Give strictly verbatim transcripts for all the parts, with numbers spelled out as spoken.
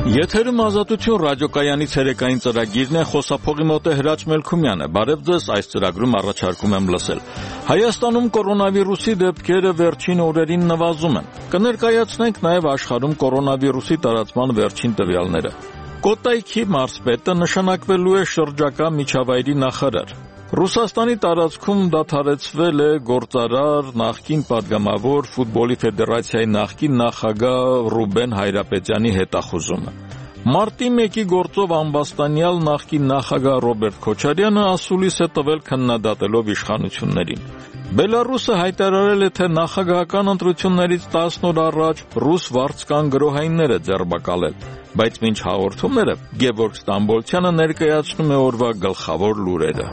Եթերում ազատություն ռադիոկայանի ցերեկային ծրագիրն է, խոսափողի մոտ է Հրաչ Մելքումյանը։ Բարև ձեզ, այս ծրագրում առաջարկում եմ լսել։ Հայաստանում կորոնավիրուսի դեպքերը վերջին օրերին նվազում են։ Կներկայացնենք նաև աշխարհում կորոնավիրուսի տարածման վերջին տվյալները։ Կոտայքի մարզպետը նշանակվելու է շրջակա միջավայրի նախարար։ Ռուսաստանի տարածքում դադարեցվել է գործարար, նախկին падգամավոր, ֆուտբոլի ֆեդերացիայի նախկին նախագահ Ռուբեն Հայրապետյանի հետախուզումը։ Մարտի մեկի գործով ամբաստանյալ նախկին նախագահ Ռոբերտ Քոչարյանը ասուլիս է տվել քննադատելով իշխանություններին։ Բելարուսը հայտարարել է, թե նախագահական ընտրություններից տասն օր առաջ ռուս վարձկան գրոհայիններ է ձերբակալել, բայց մինչ հաղորդումները Գևորգ Ստամբոլցյանը ներկայացնում է օրվա գլխավոր լուրերը։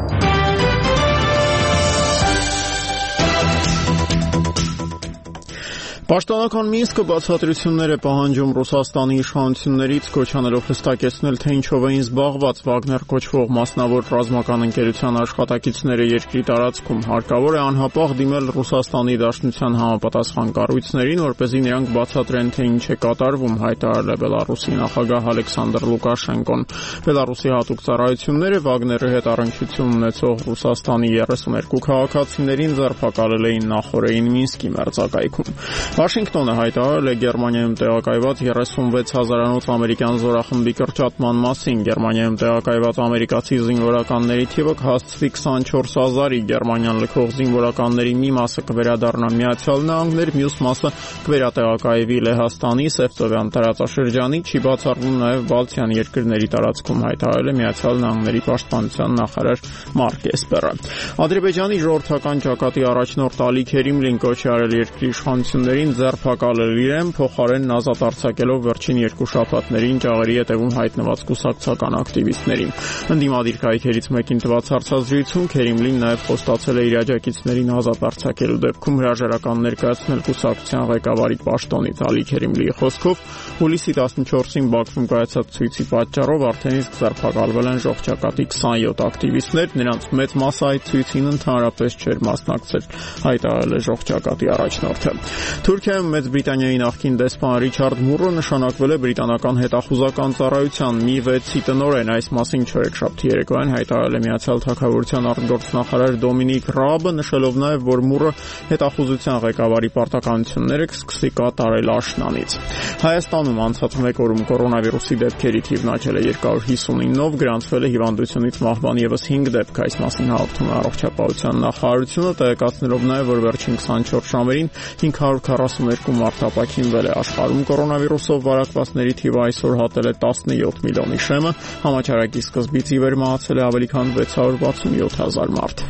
Պաշտոնական Մինսկը բացատրություններ է պահանջում Ռուսաստանի իշխանություններից, կոչանելով հստակեցնել, թե ինչով էին զբաղված Վագներ կոչվող մասնավոր ռազմական ընկերության աշխատակիցները երկրի տարածքում։ Հարկավոր է անհապաղ դիմել Ռուսաստանի Դաշնության համապատասխան կառույցներին, որպեսզի նրանք բացատրեն, թե ինչ է կատարվում, հայտարարել է Բելարուսի նախագահ Ալեքսանդր Լուկաշենկոն։ Բելարուսի հատուկ ծառայությունները Վագների հետ առնչություն ունեցող Ռուսաստանի երեսուներկու քաղաքացիներին ձերբակալել էին նախօրեին Մինսկի մերձակայքում։ Վաշինգտոնը հայտարարել է Գերմանիայում տեղակայված երեսունվեց հազարանոց ամերիկյան զորախմբի կրճատման մասին։ Գերմանիայում տեղակայված ամերիկացի զինվորականների թիվը կհասցվի քսանչորս հազարի։ Գերմանիան լքող զինվորականների մի մասը կվերադառնա Միացյալ Նահանգներ, մյուս մասը կվերատեղակայվի Լեհաստանի, Սևծովյան տարածաշրջանի, չի բացառվում նաև Բալթյան երկրների տարածքում, հայտարարել է Միացյալ Նահանգների պաշտպանության նախարար Մարկ Էսպերը։ Ադրբեջանի ժողովրդական ճակատի առաջնորդ Ալի Քերիմլին կոչ է արել երկրի իշխանություններին ձերբակալել իրեն, փոխարենն ազատ արձակելով վերջին երկու շաբաթներին ճաղերի հետևում հայտնված կուսակցական ակտիվիստներին։ Ընդդիմադիր կայքերից մեկին տված հարցազրույցում Քերիմլին նաև խոստացել է իր աջակիցներին ազատ արձակելու դեպքում հրաժարական ներկայացնել կուսակցության ղեկավարի պաշտոնից։ Ալի Քերիմլիի խոսքով հուլիսի տասնչորսին Բաքվում կայացած ցույցի պատճառով արդեն իսկ ձերբակալվել են ժողովրդակատի քսանյոթ ակտիվիստներ, նրանց մեծ մասը այդ ցույցին ընդհանրապես չէր մասնակցել, հայտարարել է ժողովրդակատի առաջնորդը։ Թուրքիայում Մեծ Բրիտանիայի նախկին դեսպան Ռիչարդ Մուրը նշանակվել է բրիտանական հետախուզական ծառայության մի վեցի տնօրեն։ Այս մասին չորեքշաբթի երեկոյան հայտարարել է Միացյալ Թագավորության արտգործնախարար Դոմինիկ Ռաբը, նշելով նաև, որ Մուրը հետախուզության ղեկավարի պարտականությունները կսկսի կատարել աշնանից։ Հայաստանում անցած մեկ օրում կորոնավիրուսի դեպքերի թիվն աճել է երկու հարյուր հիսունինով, գրանցվել է հիվանդությունից մահվան ևս հինգ դեպք։ Այս մասին հաղորդում է Առողջապահության նախարարությունը, տեղեկացնելով նաև, որ վերջին քսանչորս ժամերին հինգ հարյուր քառասուներկու մարդ ապաքինվել է։ Աշխարհում կորոնավիրուսով վարակվածների թիվը այսօր հատել է տասնյոթ միլիոնի շեմը, համաճարակի սկզբից ի վեր մահացել է ավելի քան վեց հարյուր վաթսունյոթ հազար մարդ։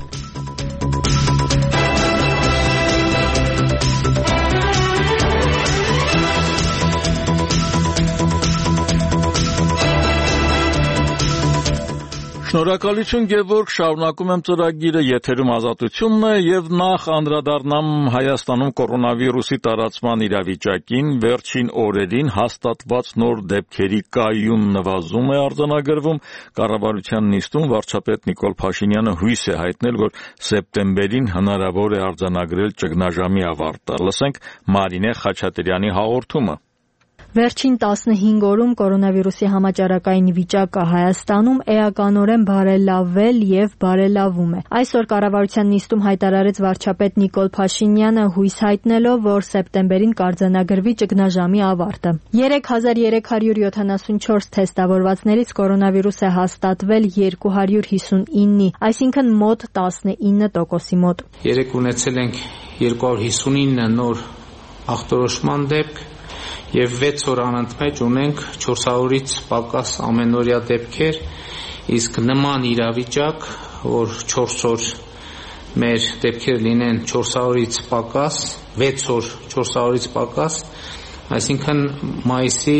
Շնորհակալություն Գևորգ, շարունակում եմ ծրագիրը, եթերում ազատությունն է եւ նախ անդրադառնամ Հայաստանում կորոնավիրուսի տարածման իրավիճակին, վերջին օրերին հաստատված նոր դեպքերի կայուն նվազում է արձանագրվում։ Կառավարության նիստում վարչապետ Նիկոլ Փաշինյանը հույս է հայտնել, որ սեպտեմբերին հնարավոր է արձանագրել ճգնաժամի ավարտը։ Լսենք Մարինե Խաչատրյանի հաղորդումը։ Վերջին տասնհինգ օրում կորոնավիրուսի համաճարակային վիճակը Հայաստանում էականորեն բարելավել եւ բարելավում է։ Այսօր կառավարության նիստում հայտարարեց վարչապետ Նիկոլ Փաշինյանը, հույս հայտնելով, որ սեպտեմբերին կարձանագրվի ճգնաժամի ավարտը։ երեք հազար երեք հարյուր յոթանասունչորս թեստավորվածներից կորոնավիրուս է հաստատվել երկու հարյուր հիսունինի, այսինքն մոտ տասնինը տոկոսի մոտ։ Երեք ունեցել ենք երկու հարյուր հիսունինը նոր ախտորոշման դեպք եւ վեց օր անընդմեջ ունենք չորս հարյուրից պակաս ամենօրյա դեպքեր, իսկ նման իրավիճակ, որ չորս օր մեր դեպքերը լինեն չորս հարյուրից պակաս, վեց օր չորս հարյուրից պակաս, այսինքն մայիսի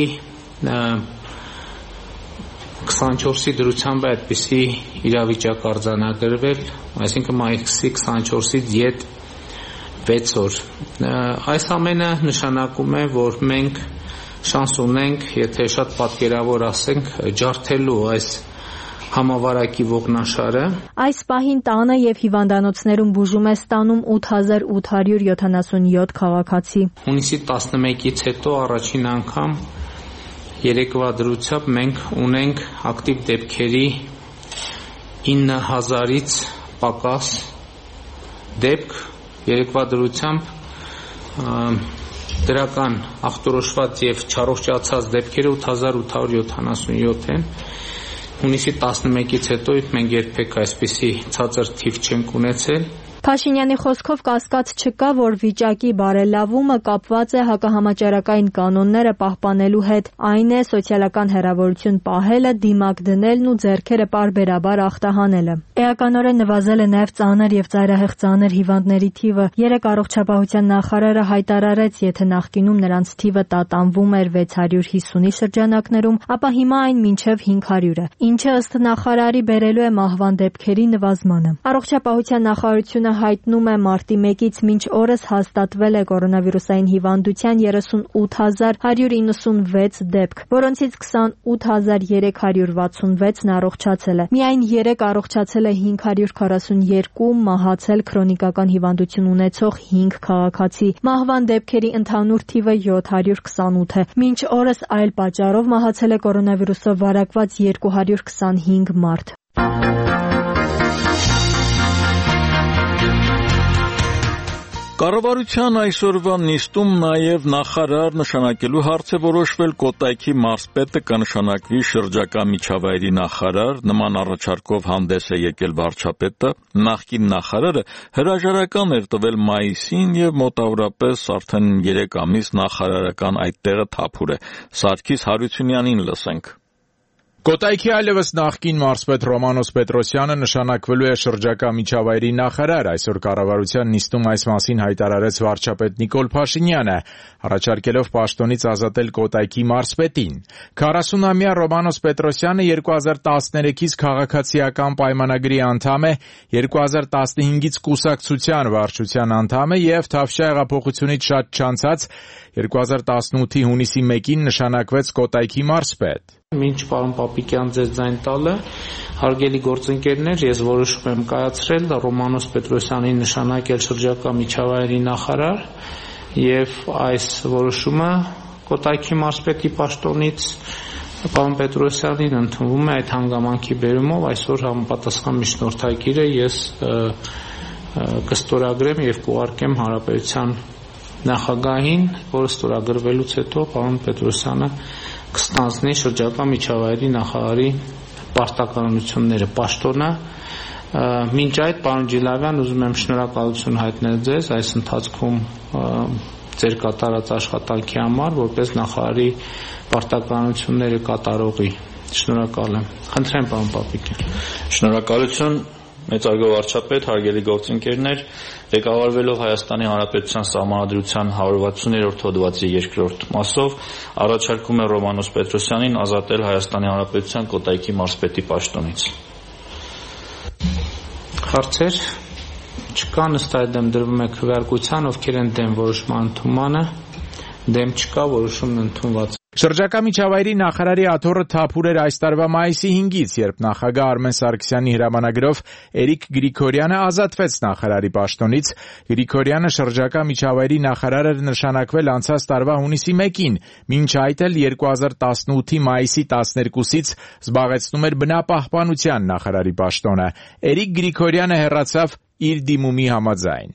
քսանչորսի դրությամբ է այդպիսի իրավիճակ արձանագրվել, այսինքն մայիսի քսանչորսից յետ վեց օր։ Այս ամենը նշանակում է, որ մենք շանս ունենք, եթե շատ պատկերավոր ասենք, ջարդելու այս համավարակի ողնաշարը։ Այս պահին տանը եւ հիվանդանոցներում բուժում է ստանում ութ հազար ութ հարյուր յոթանասունյոթ քաղաքացի։ Հունիսի տասնմեկից հետո առաջին անգամ երեկվա դրությամբ մենք ունենք ակտիվ դեպքերի ինը հազարից պակաս դեպք, երեկվա դրությամբ դրական ախտորոշված եւ չառողջացած դեպքերը ութ հազար ութ հարյուր յոթանասունյոթ են։ Հունիսի տասնմեկից հետո մենք երբեք այսպիսի ցածր թիվ չենք ունեցել։ Փաշինյանի խոսքով կասկած չկա, որ վիճակի բարելավումը կապված է հակահամաճարակային կանոնները պահպանելու հետ, այն է սոցիալական հեռավորություն պահելը, դիմակ դնելն ու ձեռքերը պարբերաբար ախտահանելը։ Էականորեն նվազել է նաև ծանր եւ ծայրահեղ ծանր հիվանդների թիվը։ Երեք առողջապահության նախարարը հայտարարեց, եթե նախկինում նրանց թիվը տատանվում էր վեց հարյուր հիսունի շրջանակներում, ապա հիմա այն մինչև հինգ հարյուր է, ինչը ըստ նախարարի բերելու է մահվան դեպքերի նվազմանը։ Առողջապահության նախարարությունը հայտնում է մարտի մեկից մինչ օրս հաստատվել է կորոնավիրուսային հիվանդության երեսունութ հազար հարյուր իննսունվեց դեպք, որոնցից քսանութ հազար երեք հարյուր վաթսունվեցն առողջացել է։ Միայն երեք առողջացել է հինգ հարյուր քառասունյոթ, մահացել քրոնիկական հիվանդություն ունեցող հինգ քաղաքացի։ Մահվան դեպքերի ընդհանուր թիվը յոթ հարյուր քսանութ է։ Մինչ օրս այլ պատճառով մահացել է կորոնավիրուսով վարակված երկու հարյուր քսանհինգ մարդ։ Կառավարության այսօրվա նիստում նաև նախարար նշանակելու հարց է որոշվել, Կոտայքի մարզպետը կնշանակվի շրջակա միջավայրի նախարար, նման առաջարկով հանդես է եկել վարչապետը, նախկին նախարարը հրաժարական էր տվել մայիսին եւ մոտավորապես արդեն երեք ամիս նախարարական այդ տեղը թափուր է։ Սարգիս Հարությունյանին լսենք։ Կոտայքի այլևս նախկին մարզպետ Ռոմանոս Պետրոսյանը նշանակվելու է շրջակա միջավայրի նախարար, այսօր կառավարության նիստում այս մասին հայտարարեց վարչապետ Նիկոլ Փաշինյանը, առաջարկելով պաշտոնից ազատել Կոտայքի մարզպետին։ քառասունամյա Ռոմանոս Պետրոսյանը երկու հազար տասներեքից քաղաքացիական պայմանագրի անդամ է, երկու հազար տասնհինգից կուսակցության վարչության անդամ է եւ Թավշյա հեղափոխությունից շատ չանցած երկու հազար տասնութի հունիսի մեկին նշանակվեց Կոտայքի մարզպետ։ Մինչ պարոն Պապիկյան ձեզ ձայն տալը, հարգելի գործընկերներ, ես որոշում եմ կայացրել Ռոմանոս Պետրոսյանին նշանակել շրջակա միջավայրի նախարար եւ այս որոշումը Կոտայքի մարզպետի պաշտոնից պարոն Պետրոսյանին ընդունվում է այդ հանգամանքի բերումով այսօր համապատասխան միջնորդագիրը ես կստորագրեմ եւ կուղարկեմ հանրապետության նախագահին, որը ստորագրվելուց հետո պարոն Պետրոսյանը կստանձնի շրջակա միջավայրի նախարարի պարտականությունները, պաշտոնը։ Մինչ այդ, պարոն Ջիլավյան, ուզում եմ շնորհակալություն հայտնել ձեզ այս ընթացքում ձեր կատարած աշխատանքի համար, որպես նախարարի պարտականությունները կատարողի։ Շնորհակալ եմ։ Խնդրեմ, պարոն Պապիկյան։ Շնորհակալություն, մեծարգո վարչապետ, հարգելի գործընկերներ, ղեկավարվելով Հայաստանի Հանրապետության Սահմանադրության հարյուր վաթսուններորդ հոդվածի երկրորդ մասով առաջարկում է Ռոմանոս Պետրոսյանին ազատել Հայաստանի Հանրապետության Կոտայքի մարզպետի պաշտոնից։ Հարցեր չկան, ըստ այդմ դրվում է քվեարկության, ովքեր են դեմ որոշման ընդունմանը, դեմ չկա, որոշումն ընդունված։ Շրջակա միջավայրի նախարարի աթոռը թափուր էր այս տարվա մայիսի հինգից, երբ նախագահ Արմեն Սարգսյանի հրամանագրով Էրիկ Գրիգորյանը ազատվեց նախարարի պաշտոնից։ Գրիգորյանը շրջակա միջավայրի նախարար էր նշանակվել անցած տարվա հունիսի մեկին, մինչ այդ էլ երկու հազար տասնութի մայիսի տասներկուսից զբաղեցնում էր բնապահպանության նախարարի պաշտոնը։ Էրիկ Գրիգորյանը հեռացավ իր դիմումի համաձայն։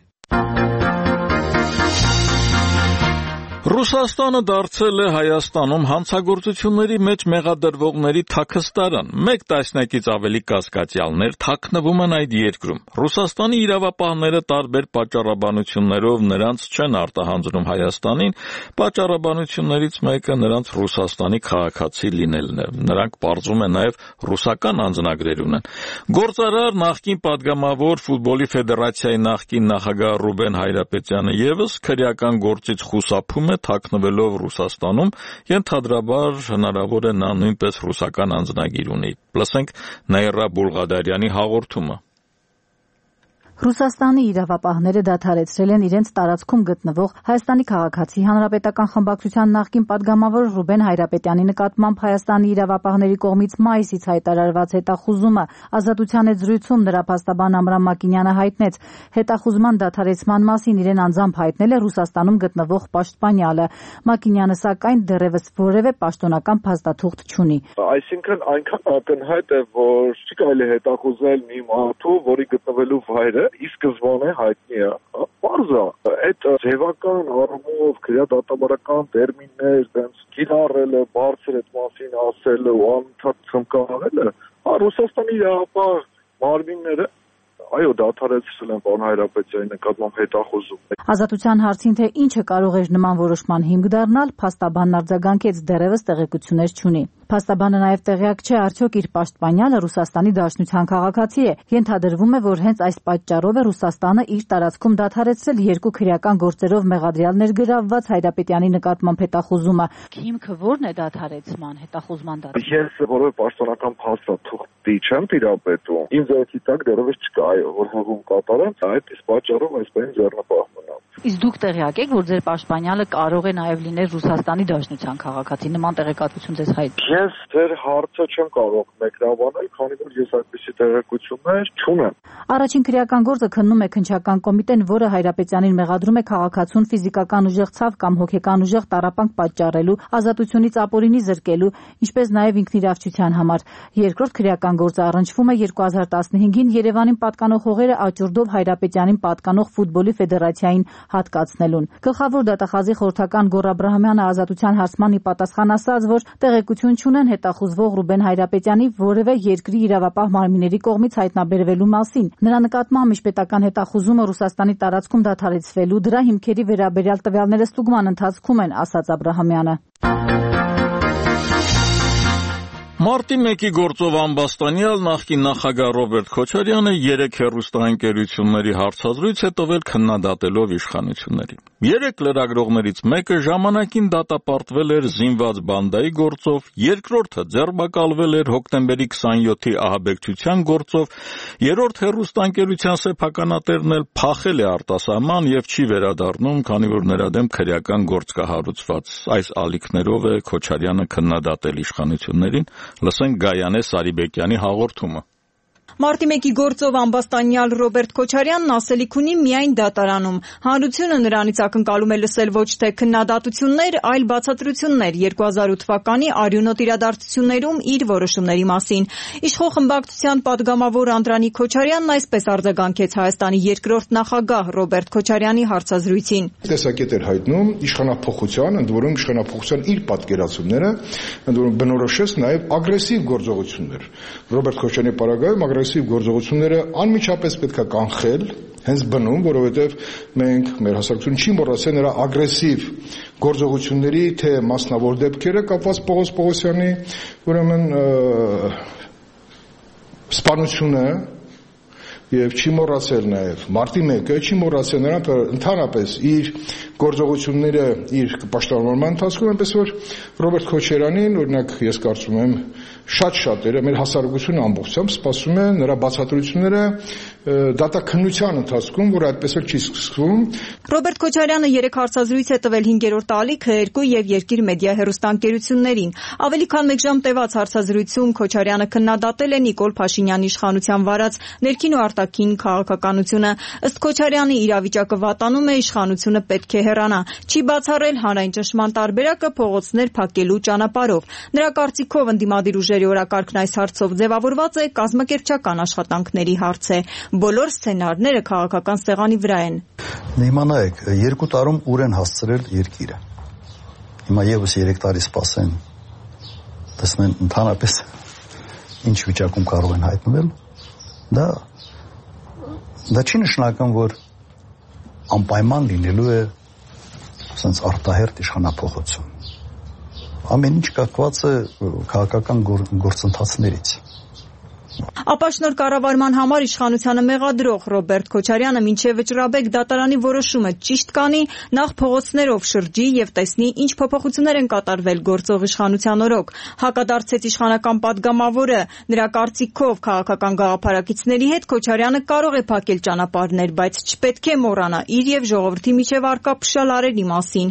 Ռուսաստանը դարձել է Հայաստանում հանցագործությունների մեջ մեղադրվողների թաքստարան։ Մեկ տասնյակից ավելի կասկածյալներ թաքնվում են այդ երկրում։ Ռուսաստանի իրավապահները տարբեր պատճառաբանություններով նրանց չեն արտահանձնում Հայաստանին, պատճառաբանություններից մեկը նրանց Ռուսաստանի քաղաքացի լինելն է։ Նրանք պարզում են նաև ռուսական անձնագրեր ունեն։ Գործարար նախկին падգամավոր ֆուտբոլի ֆեդերացիայի նախկին նախագահ Ռուբեն Հայրապետյանը եւս քրեական գործից խուսափում է թաքնվելով Ռուսաստանում, ենթադրաբար հնարավոր է նա նույնպես ռուսական անձնագիր ունի։ Լսենք Նաիրա Բուլղադարյանի հաղորդումը։ Ռուսաստանի իրավապահները դադարեցրել են իրենց տարածքում գտնվող Հայաստանի քաղաքացի հանրապետական խմբակցության նախկին падգամավոր Ռուբեն Հայրապետյանի նկատմամբ Հայաստանի իրավապահների կողմից մայիսից հայտարարված հետախուզումը։ Ազատության հետ զրույցում նրա փաստաբան Ամրամ Մակինյանը հայտնեց, հետախուզման դադարեցման մասին իրեն անձամբ հայտնել է Ռուսաստանում գտնվող պաշտպանյալը։ Մակինյանը սակայն դեռևս որևէ պաշտոնական փաստաթուղթ չունի։ Այսինքն այնքան ակնհայտ է, որ չի կարելի հետախուզել մի մարդու, որի գտնվելու վայրը ի սկզբանե հայտնի է։ Պարզ է, այդ ձևական առումով քրեադատաբարական տերմիններ, տենց կիրառելը, բարձր այդ մասին ասելը ու անընդհատ ցմկահարելը, Ռուսաստանի իրավապահ մարմինները այո, դադարեցրել են պարոն Հայրապետյանի նկատմամբ հետախուզում։ Ազատության հարցին, թե ինչը կարող էր նման որոշման հիմք դառնալ, փաստաբանն արձագանքեց, դեռևս տեղեկություններ չունի։ Փաստաբանը նաև տեղյակ չէ, արդյոք իր պաշտպանյալը Ռուսաստանի Դաշնության քաղաքացի է։ Ենթադրվում է, որ հենց այս պատճառով է Ռուսաստանը իր տարածքում դադարեցրել երկու քրեական գործերով մեղադրյալ ներգրավված Հայրապետյանի նկատմամբ հետախուզումը։ Հիմքը ո՞րն է դադարեցման, հետախուզման դադարեցման։ Ես որևէ պաշտոնական փաստաթուղթի չեմ տիրապետում։ Իմ ձեռքի տակ դեռևս չկա, որ հղում կատարեմ, այդ իսկ պատճառով այս բան ձեռնպահ մնամ։ Իսկ դուք տեղյակ եք, որ ձեր պաշտպանյալը կարող է նաև լինել Ռուսաստանի Դաշնության քաղաքացի, նման տեղեկատվություն ձեզ հայտնի։ Ես ձեր հարցը չեմ կարող մեկնաբանել, քանի որ ես այդպիսի տեղեկություններ չունեմ։ Առաջին քրեական գործը քննում է քննչական կոմիտեն, որը Հայրապետյանին մեղադրում է քաղաքացուն ֆիզիկական ուժեղ ցավ կամ հոգեկան ուժեղ տառապանք պատճառելու, ազատությունից ապօրինի զրկելու, ինչպես նաև ինքնիրավչության համար։ Երկրորդ քրեական գործը առնչվում է երկու հազար տասնհինգին Երևանին պատկանող հողերը աճուրդով Հայրապետյանին պատկանող ֆուտբոլի ֆեդերացիային հատկացնելուն։ Գլխավոր դատախազի խորհրդական Գոռ Աբրահամյանը Ազատության հարցման ի պատասխան ասաց, որ տեղեկություն չունեն հետախուզվող Ռուբեն Հայրապետյանի որևէ երկրի իրավապահ մարմինների կողմից հայտնաբերվելու մասին։ Նրա նկատմամբ միջպետական հետախուզումը Ռուսաստանի տարածքում դադարեցվելու, դրա հիմքերի վերաբերյալ տվյալները ստուգման ընթացքում են, ասաց Աբրահամյանը։ Մարտի մեկի գործով ամբաստանյալ նախկին նախագահ Ռոբերտ Քոչարյանը երեք հեռուստաընկերությունների հարցազրույց է տվել քննադատելով իշխանություններին։ Երեք լրագրողներից մեկը ժամանակին դատապարտվել էր զինված բանդայի գործով, երկրորդը ձերբակալվել էր հոկտեմբերի քսանյոթի ահաբեկչության գործով, երրորդ հեռուստաընկերության սեփականատերն էլ փախել է արտասահման եւ չի վերադառնում, քանի որ նրա դեմ քրեական գործ կա հարուցված։ Այս ալիքներով է Քոչարյանը քննադատել իշխանություններին։ Լսենք Գայանե Սարիբեկյանի հաղորդումը։ Մարտի մեկի գործով ամբաստանյալ Ռոբերտ Քոչարյանն ասելիք ունի միայն դատարանում։ Հանրությունը նրանից ակնկալում է լսել ոչ թե քննադատություններ, այլ բացատրություններ երկու հազար ութ թվականի արյունոտ իրադարձություններում իր որոշումների մասին։ Իշխող խմբակցության падգամավոր Անդրանիկ Քոչարյանն այսպես արձագանքեց Հայաստանի երկրորդ նախագահ Ռոբերտ Քոչարյանի հարցազրույցին։ Տեսակետ էր հայտնում իշխանափոխության, ընդ որում իշխանափոխության իր պատկերացումները, ընդ որում բնորոշեց նաև ագրեսիվ գործողություններ։ Ռոբերտ Քոչարյանի պարագայում ագրեսիվ գործողությունները անմիջապես պետք է կանխել, հենց բնում, որովհետև մենք մեր հասարակությունը չի մոռացել նրա ագրեսիվ գործողությունների թե մասնավոր դեպքերը կապված Պողոս Պողոսյանի, ուրեմն սպանությունը եւ չի մոռացել նաեւ մարտի մեկը, չի մոռացել նրան, որ ընդհանրապես իր գործողությունները իր պաշտպանման ընթացքում, այնպես որ Ռոբերտ Քոչարյանին, օրինակ, ես կարծում եմ, շատ շատերը մեր հասարակությունը ամբողջությամբ սպասում է նրա բացատրությունները դատաքննության ընթացքում, որ այդպես էլ չի սկսվում։ Ռոբերտ Քոչարյանը երեք հարցազրույց է տվել հինգերորդ ալիքը երկու եւ երկիր մեդիա հեռուստաընկերություններին։ Ավելի քան մեկ ժամ տևած հարցազրույցում Քոչարյանը քննադատել է Նիկոլ Փաշինյանի իշխանության վարած ներքին ու արտաքին քաղաքականությունը։ Ըստ Քոչարյանի իրավիճակը վատանում է, իշխանությունը պետք է հեռանա։ Չի բացառել հանրային ճնշման տարբերակը փողոցներ փակելու ճանապարհով։ Նրա կարծիքով ընդդիմադիր ուժերի օրակարգն այս հարցով ձևավորված է, կազմակերպչական աշխատանքների հարց է։ Բոլոր սցենարները քաղաքական սեղանի վրա են։ Հիմա նայեք, երկու տարում ուր են հասցրել երկիրը։ Հիմա եւս երեք տարի սպասեն, տեսնեն ընդհանրապես ինչ վիճակում կարող են հայտնվել։ Դա դա չի նշանակում, որ անպայման լինելու է ասենց արտահերթ իշխանափոխություն։ Ամեն ինչ կապված է քաղաքական գործընթացներից։ Ապա շնոր կառավարման համար իշխանությանը մեղադրող Ռոբերտ Քոչարյանը մինչև վճռաբեկ դատարանի որոշումը ճիշտ կանի, նախ փողոցներով շրջի եւ տեսնի ինչ փոփոխություններ են կատարվել գործող իշխանության օրոք։ Հակադարձեց իշխանական падգամավորը։ Նրա կարծիքով քաղաքական գաղափարակիցների հետ Քոչարյանը կարող է փակել ճանապարհներ, բայց չպետք է մոռանա իր եւ ժողովրդի միջև առկա փշալարերի մասին։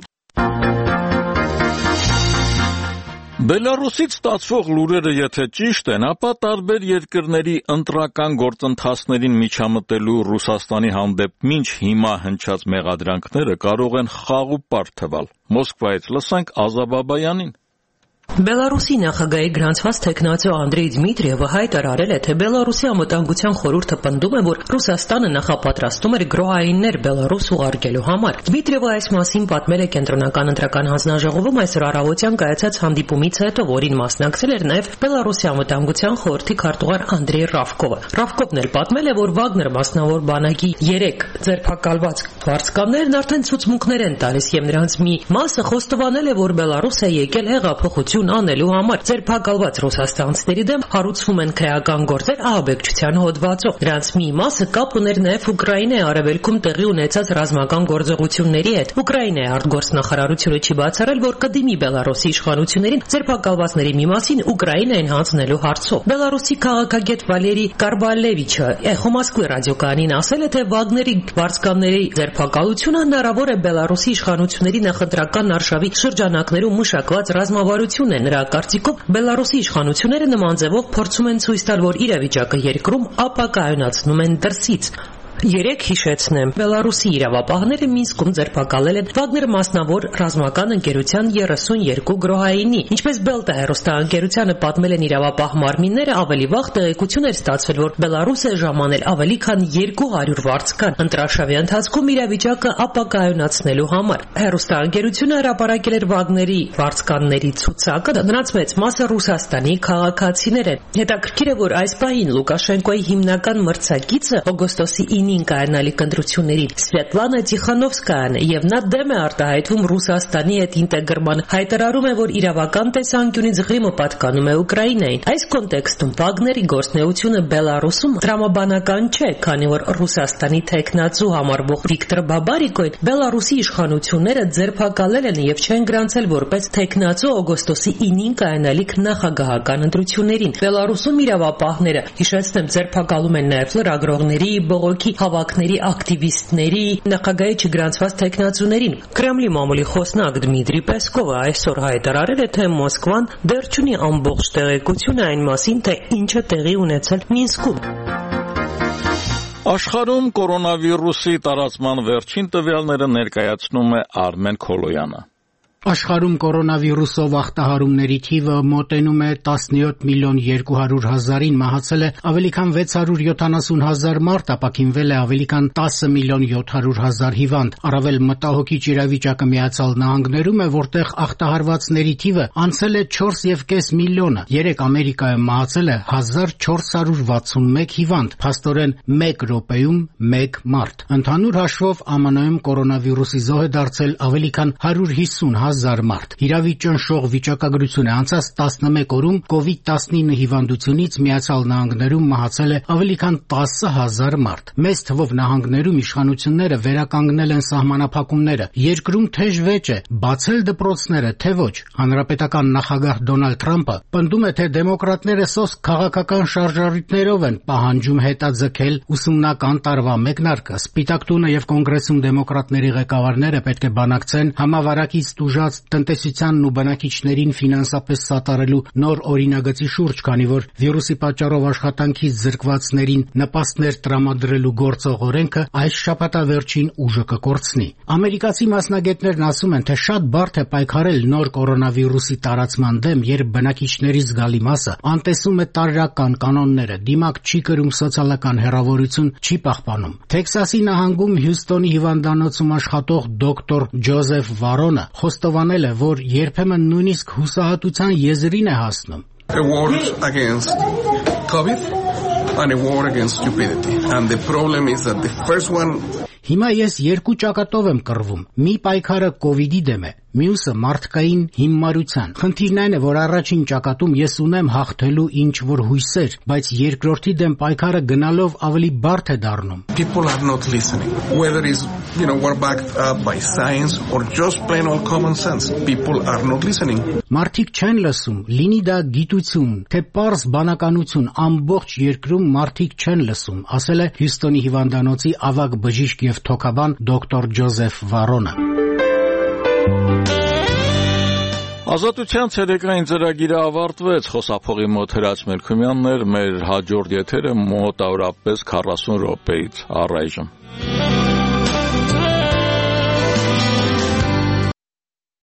Բելարուսից ստացվող լուրերը եթե ճիշտ են, ապա տարբեր երկրների ընտրական գործընթացներին միջամտելու Ռուսաստանի հանդեպ մինչ հիմա հնչած մեղադրանքները կարող են խաղուպար թվալ։ Մոսկվայից լսենք Ազա Բաբայանին։ Բելարուսի նախագահի գրանցված թեկնածու Անդրեյ Դմիտրիևը հայտարարել է, թե Բելարուսի անվտանգության խորհուրդը պնդում է, որ Ռուսաստանը նախապատրաստում էր գրոհայիններ Բելարուս ուղարկելու համար։ Դմիտրիևը այս մասին պատմել է Կենտրոնական ընտրական հանձնաժողովում այսօր առավոտյան կայացած հանդիպումից հետո, որին մասնակցել էր նաև Բելարուսի անվտանգության խորհրդի քարտուղար Անդրեյ Ռավկովը։ Ռավկովն էլ պատմել է, որ Վագներ մասնավոր բանակի երեք ձերբակալված վարձկաններն արդեն ցուցմունքներ են տալիս եւ նրանց մի մասը խոստովանել է, որ Բելարուսը եկել հեղափոխություն անելու համար ձերբակալված ռուսաստանցիների դեմ հարուցվում են քրեական գործեր ահաբեկչության հոդվածով։ Նրանց մի մասը կապ ուներ նաև Ուկրաինայի արևելքում տեղի ունեցած ռազմական գործողությունների հետ։ Ուկրաինայի արտգործնախարարությունը չի բացառել, որ կդիմի Բելարուսի իշխանություններին ձերբակալվածների մի մասին Ուկրաինային հանձնելու հարցով։ Բելարուսի քաղաքագետ Վալերի Կարբալևիչը Էխո Մոսկվի ռադիոկայանին ասել է, թե Վագների վարձկանների ձերբակալությունը հնարավոր է Բելարուսի իշխանությունների նախընտրական արշավի շրջանակներում մշակված ռազմավարություն է։ Նրա կարծիքով Բելարուսի իշխանությունները նման ձևով փորձում են ցույց տալ, որ իրավիճակը երկրում ապակայունացնում են դրսից։ Երեք հիշեցնեմ, Բելարուսի իրավապահները Մինսկում ձերբակալել են Վագներ մասնավոր ռազմական ընկերության երեսունյոթ գրոհայինի։ Ինչպես Բելտա հեռուստաընկերությանը պատմել են իրավապահ մարմինները, ավելի վաղ տեղեկություն էր ստացվել, որ Բելարուսը ժամանել ավելի քան երկու հարյուր վարձկան ընտրաշավի ընթացքում իրավիճակը ապակայունացնելու համար։ Հեռուստաընկերությունը հրապարակել էր Վագների վարձկանների ցուցակը, նրանց մեծ մասը Ռուսաստանի քաղաքացիներ են։ Հետաքրքիր է, որ այս պահին Լուկաշենկոյի հիմնական մրցակիցը օգոստոսի ինին կայանալիք ընտրություններին Սվետլանա Տիխանովսկայան է եւ նա դեմ է արտահայտվում Ռուսաստանի հետ ինտեգրման, հայտարարում է, որ իրավական տեսանկյունից Ղրիմը պատկանում է Ուկրաինային։ Այս կոնտեքստում Վագների գործունեությունը Բելարուսում տրամաբանական չէ, քանի որ Ռուսաստանի թեկնածու համարվող Վիկտոր Բաբարիկոին Բելարուսի իշխանությունները ձերբակալել են եւ չեն գրանցել որպես թեկնածու օգոստոսի ինին կայանալիք նախագահական ընտրություններին։ Բելարուսում իրավապահները, հիշեցնեմ, ձերբակալում են նաեւ լրագրողների, բողոքի հավաքների ակտիվիստների, նախագահի չգրանցված թեկնածուներին։ Կրեմլի մամուլի խոսնակ Դմիտրի Պեսկովը այսօր հայտարարել է, թե Մոսկվան դեռ չունի ամբողջ տեղեկություն այն մասին, թե ինչ է տեղի ունեցել Մինսկում։ Աշխարհում կորոնավիրուսի տարածման վերջին տվյալները ներկայացնում է Արմեն Քոլոյանը։ Աշխարհում կորոնավիրուսով ախտահարումների թիվը մոտենում է տասնյոթ միլիոն երկու հարյուր հազարին, մահացել է ավելի քան վեց հարյուր յոթանասուն հազար մարդ, ապաքինվել է ավելի քան տասը միլիոն յոթ հարյուր հազար հիվանդ։ Առավել մտահոգիչ իրավիճակը Միացյալ Նահանգներում է, որտեղ ախտահարվածների թիվը անցել է չորս եւ կես միլիոնը։ Երեք Ամերիկայում մահացել է հազար չորս հարյուր վաթսունմեկ հիվանդ, փաստորեն մեկ րոպեում մեկ մարդ։ Ընդհանուր հաշվով Α Մ Ն-ում կորոնավիրուսի զոհ է դարձել ավելի քան հարյուր հիսուն հազար մարդ։ Իրավի ճնշող վիճակագրություն է, անցած տասնմեկ օրում կովիդ տասնինը հիվանդությունից Միացյալ Նահանգներում մահացել է ավելի քան տասը հազար մարդ։ Մեծ թվով նահանգներում իշխանությունները վերականգնել են սահմանափակումները։ Երկրում թեժ վեճ է բացել դպրոցները, թե ոչ։ Հանրապետական նախագահ Դոնալդ Թրամփը պնդում է, թե դեմոկրատները սոսկ քաղաքական շարժառիթներով են պահանջում հետաձգել ուսումնական տարվա մեկնարկը։ Սպիտակ տունը եւ Կոնգրեսում դեմոկրատների ղեկավարները պետք է բանակցեն համավարակից տուժած տնտեսությանն ու բնակիչներին ֆինանսապես սատարելու նոր օրինագծի շուրջ, քանի որ վիրուսի պատճառով աշխատանքից զրկվածներին նպաստներ տրամադրելու գործող օրենքը այս շաբաթավերջին ուժը կկորցնի։ Ամերիկացի մասնագետներն ասում են, թե շատ բարդ է պայքարել նոր կորոնավիրուսի տարածման դեմ, երբ բնակիչների զգալի մասը անտեսում է տարրական կանոնները, դիմակ չի կրում սոցիալական հեռավորություն, չի պահպանում։ Թեքսասի նահանգում Հյուսթոնի հիվանդանոցում աշխատող դոկտոր Ջոզեֆ Վարոնը խոստովանել է, որ երբեմն նույնիսկ հուսահատության եզրին է հասնում։ A war against COVID and a war against stupidity. And the problem is that the first one Հիմա ես երկու ճակատով եմ կռվում։ Մի պայքարը կովիդի դեմ է, Մյուսը մարդկային հիմարության։ Խնդիրն այն է, որ առաջին ճակատում ես ունեմ հաղթելու ինչ որ հույսեր, բայց երկրորդի դեմ պայքարը գնալով ավելի բարդ է դառնում։ People are not listening. Whether it's, you know, we're backed up by science or just plain old common sense. People are not listening. Մարդիկ չեն լսում, լինի դա գիտություն, թե պարզ բանականություն, ամբողջ երկրում մարդիկ չեն լսում, ասել է Հյուսթոնի հիվանդանոցի ավագ բժիշկ եւ թոքաբան դոկտոր Ջոզեֆ Վարոնը։ Ազատության ցերեկային ծրագիրը ավարտվեց, խոսափողի մոտ Հրաչ Մելքումյանն էր, մեր հաջորդ եթերը մոտավորապես քառասուն րոպեից առայժմ։